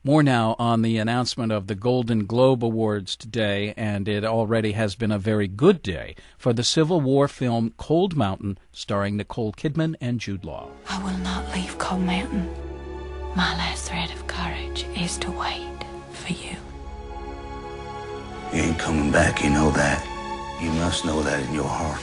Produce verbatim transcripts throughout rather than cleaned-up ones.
More now on the announcement of the Golden Globe Awards today, and it already has been a very good day for the Civil War film Cold Mountain, starring Nicole Kidman and Jude Law. I will not leave Cold Mountain. My last thread of courage is to wait for you. You ain't coming back, you know that. You must know that in your heart.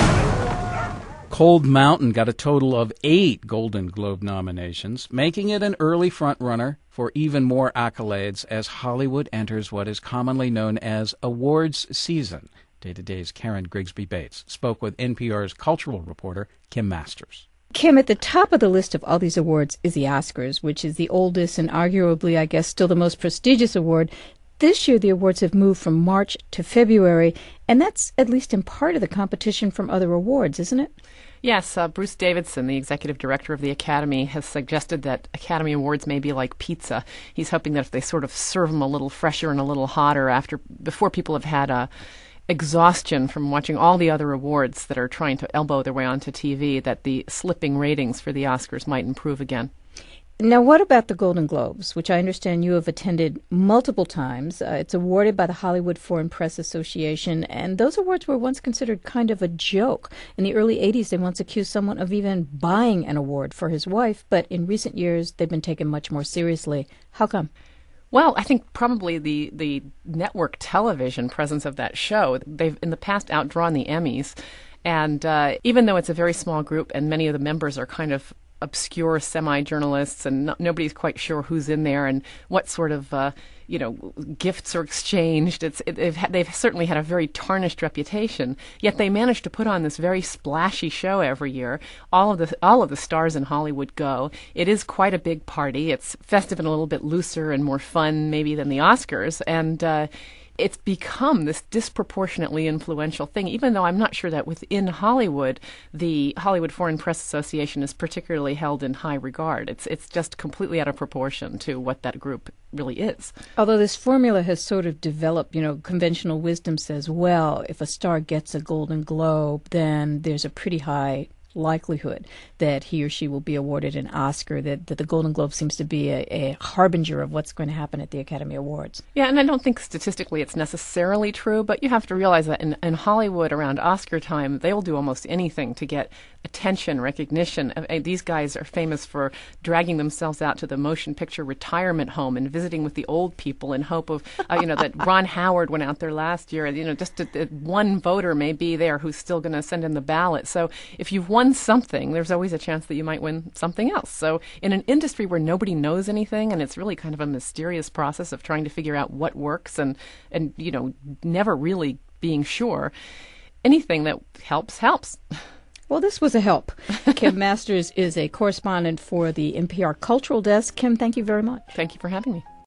Cold Mountain got a total of eight Golden Globe nominations, making it an early front-runner for even more accolades as Hollywood enters what is commonly known as awards season. Day to Day's Karen Grigsby Bates spoke with N P R's cultural reporter Kim Masters. Kim, at the top of the list of all these awards is the Oscars, which is the oldest and arguably, I guess, still the most prestigious award. This year, the awards have moved from March to February, and that's at least in part of the competition from other awards, isn't it? Yes, uh, Bruce Davidson, the executive director of the Academy, has suggested that Academy Awards may be like pizza. He's hoping that if they sort of serve them a little fresher and a little hotter after before people have had a exhaustion from watching all the other awards that are trying to elbow their way onto T V, that the slipping ratings for the Oscars might improve again. Now, what about the Golden Globes, which I understand you have attended multiple times? Uh, it's awarded by the Hollywood Foreign Press Association, and those awards were once considered kind of a joke. In the early eighties, they once accused someone of even buying an award for his wife, but in recent years, they've been taken much more seriously. How come? Well, I think probably the, the network television presence of that show, they've in the past outdrawn the Emmys, and uh, even though it's a very small group and many of the members are kind of obscure semi-journalists and no, nobody's quite sure who's in there and what sort of uh, you know gifts are exchanged. It's it, they've, ha- they've certainly had a very tarnished reputation. Yet they manage to put on this very splashy show every year. All of the all of the stars in Hollywood go. It is quite a big party. It's festive and a little bit looser and more fun maybe than the Oscars, and uh, it's become this disproportionately influential thing, even though I'm not sure that within Hollywood, the Hollywood Foreign Press Association is particularly held in high regard. It's it's just completely out of proportion to what that group really is. Although this formula has sort of developed, you know, conventional wisdom says, well, if a star gets a Golden Globe, then there's a pretty high likelihood that he or she will be awarded an Oscar, that, that the Golden Globe seems to be a, a harbinger of what's going to happen at the Academy Awards. Yeah, and I don't think statistically it's necessarily true, but you have to realize that in, in Hollywood around Oscar time, they will do almost anything to get attention, recognition. Uh, these guys are famous for dragging themselves out to the motion picture retirement home and visiting with the old people in hope of, uh, you know, that Ron Howard went out there last year, you know, just to, uh, one voter may be there who's still going to send in the ballot. So if you've won something, there's always a chance that you might win something else. So in an industry where nobody knows anything, and it's really kind of a mysterious process of trying to figure out what works and, and you know, never really being sure, anything that helps, helps. Well, this was a help. Kim Masters is a correspondent for the N P R Cultural Desk. Kim, thank you very much. Thank you for having me.